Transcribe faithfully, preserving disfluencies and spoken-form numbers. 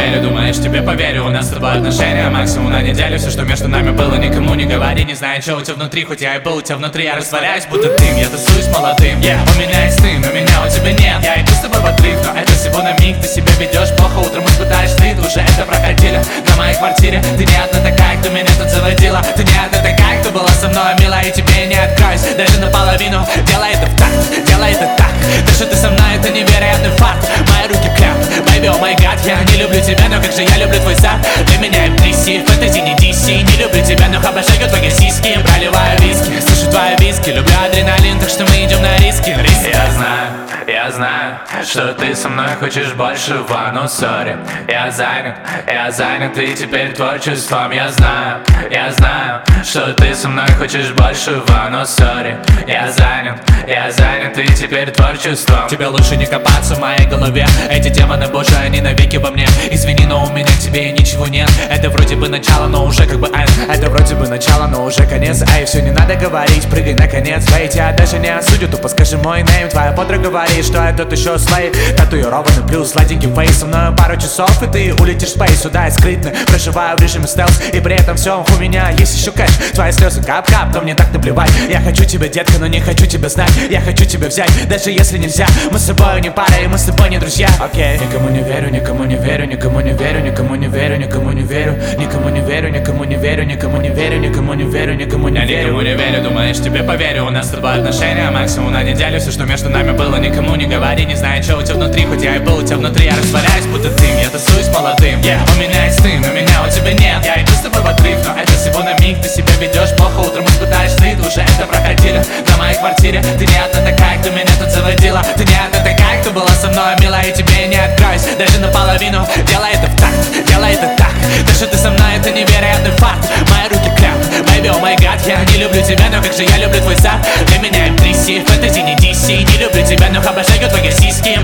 верю, думаешь, тебе поверю. У нас с тобой отношения максимум на неделю. Все, что между нами было, никому не говори. Не знаю, что у тебя внутри, хоть я и был у тебя внутри. Я растворяюсь, будто дым, я тусуюсь молодым. yeah. У меня есть ты, но меня у тебя нет. Я иду с тобой в отрыв, но это всего на миг. Ты себя ведешь плохо, утром испытаешь стыд. Уже это проходили на моей квартире. Ты не одна такая, кто меня тут заводила. Ты не одна такая, кто была со мной мила. И тебе не откроюсь, даже наполовину. Делай это в такт, делай это так. То, что ты со мной, это невероятный факт. Мои руки клят, baby, oh my god. Я не люблю тебя, но как же я люблю твой зад. Для меня эм три си, фэнтези не ди си. Не люблю тебя, но обожаю твои сиськи. Проливаю виски, слышу твои виски. Люблю адреналин, так что мы идем на риски, риски. Я знаю, я знаю, что ты со мной хочешь большего, но сори, я занят, я занят и теперь творчеством. Я знаю, я знаю, что ты со мной хочешь большего, но сори, я занят, я занят и теперь творчеством. Тебе лучше не копаться в моей голове. Эти демоны, боже, они навеки во мне. Извини, но у меня к тебе ничего нет. Это вроде бы начало, но уже как бы энд. Это вроде бы начало, но уже конец. Эй, все не надо говорить, прыгай наконец. Твои тебя даже не осудят, тупо скажи мой нейм. Твоя подруга говорит, что я тут еще слей. Татуированный плюс, сладенький фейс. Со мной пару часов, и ты улетишь в спейс. Сюда я скрытно проживаю в режиме стелс. И при этом всем у меня есть еще кэш. Твои слезы кап-кап, но мне так наплевать. Я хочу тебя, детка, но не хочу тебя знать. Я хочу тебя взять, даже если нельзя. Мы с собой не пара, и мы с тобой не друзья. Окей, okay. Никому не верю, никому не верю, никому не верю, никому не верю, никому не верю, никому не верю, никому не верю, никому не верю, никому не верю, никому не верю. Я никому не верю, думаешь, тебе поверю. У нас с тобой отношения максимум на неделю. Все, что между нами было, никому не говори. Не знаю, что у тебя внутри, хоть я и был у тебя внутри. Я растворяюсь, будто дым, я тусуюсь молодым. yeah. У меня есть ты, но меня у тебя нет. Я иду с тобой в отрыв, но это всего на миг. Ты себя ведешь плохо, утром испытаешь стыд. Уже это проходили на моей квартире. Ты не одна такая, кто меня тут заводила. Ты не одна такая, кто была со мной мила. И тебе не откроюсь, даже наполовину. Делай это в такт, делай это так. То, что ты со мной, это невероятный факт. Мои руки клят, baby, oh my god. Я не люблю тебя, но как же я люблю твой зад. Для меня эм три си, фэнтези не ди си. Не люблю тебя, но обожаю твои сиськи.